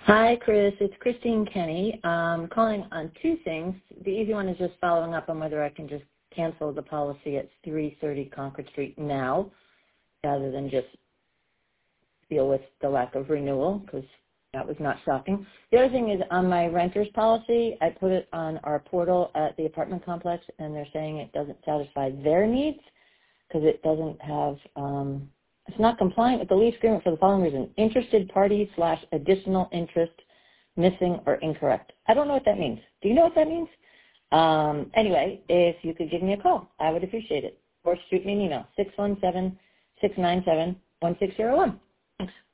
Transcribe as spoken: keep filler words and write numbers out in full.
Hi, Chris. It's Christine Kenny. Um, calling on two things. The easy one is just following up on whether I can just cancel the policy at three thirty Concord Street now rather than just deal with the lack of renewal, because that was not shocking. The other thing is on my renter's policy, I put it on our portal at the apartment complex, and they're saying it doesn't satisfy their needs because it doesn't have, um, it's not compliant with the lease agreement for the following reason: interested party slash additional interest missing or incorrect. I don't know what that means. Do you know what that means? Um, anyway, if you could give me a call, I would appreciate it. Or shoot me an email, six one seven, six nine seven, one six zero one. Thanks.